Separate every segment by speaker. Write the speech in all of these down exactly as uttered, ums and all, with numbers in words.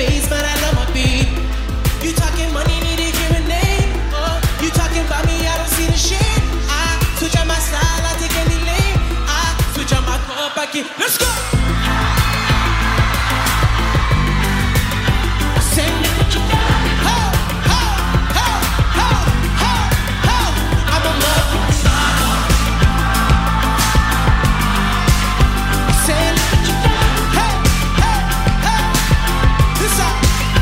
Speaker 1: face, but I love my beat. You talking money, need a hearing aid. Oh, you talking about me, I don't see the shit. I switch on my style, I take any lane. I switch on my cup, I get, let's go. Say, look what you got. Ho, ho, ho, ho, ho, ho. I'm a motherfucker. Say, look what you got. Hey, hey, hey. This up.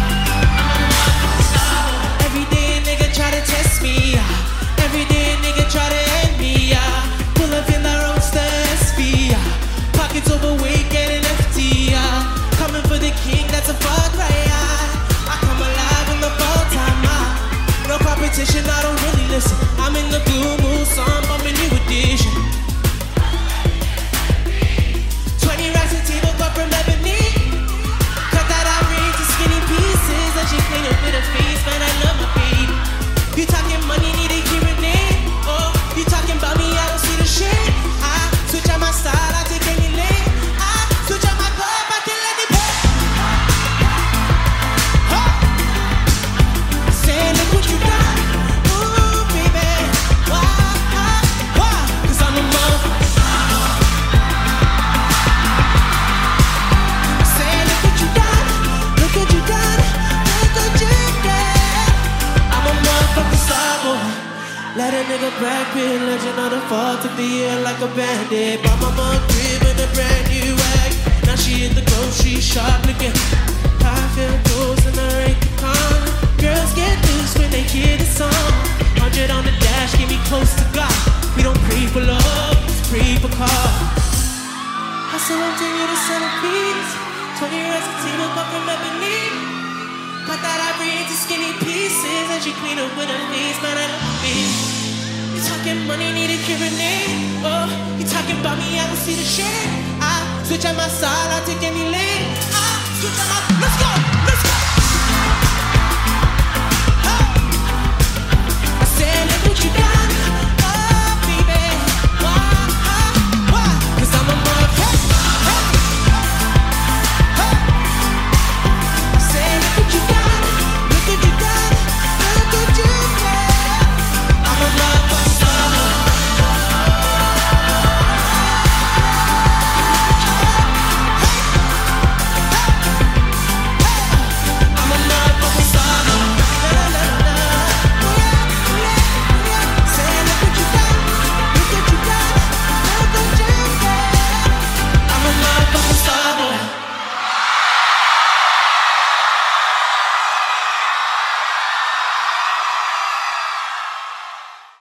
Speaker 1: Every day, nigga try to test me. Every day, nigga try to end me. Pull up in the roadster S V. Pockets overweight, getting empty. Coming for the king, that's a fuck right. I come alive in the fall time. No competition, I don't really listen. I'm in the blue moon, so I'm bumping new edition. twenty racks of table cut from ebony. Cut that outrage to skinny pieces. And she clean up with her face, man, I love my beat. You talking money, need a hearing aid. Oh, you talking about me, I don't see the shit. I switch on my style, I take any lane. I switch on my club, I can let it pay. Oh, say, look what you got. Ooh, baby. Why, why, why? Cause I'm a motherfucker. Say, look what you got. Look what you got. Look what you got. I'm a motherfucking star boy. Let a nigga brag, be a legend on the fall. Took the year like a bandit. Bought my mom crib in a brand new wag. Now she in the grocery shop looking. I feel goes in the rank con. Girls get loose when they hear the song. Hundred on the dash, get me close to God. We don't pray for love, we pray for cause. Hustle until you're the centerpiece. Twenty rounds of team up from ebony. Cut that ivory into skinny pieces. And she clean up with her face, man, I don't feel. You talking money, need a hearing aid. Oh, you talking about me, I don't see the shit. I switch on my style, I take any lane. I switch on my, let's go.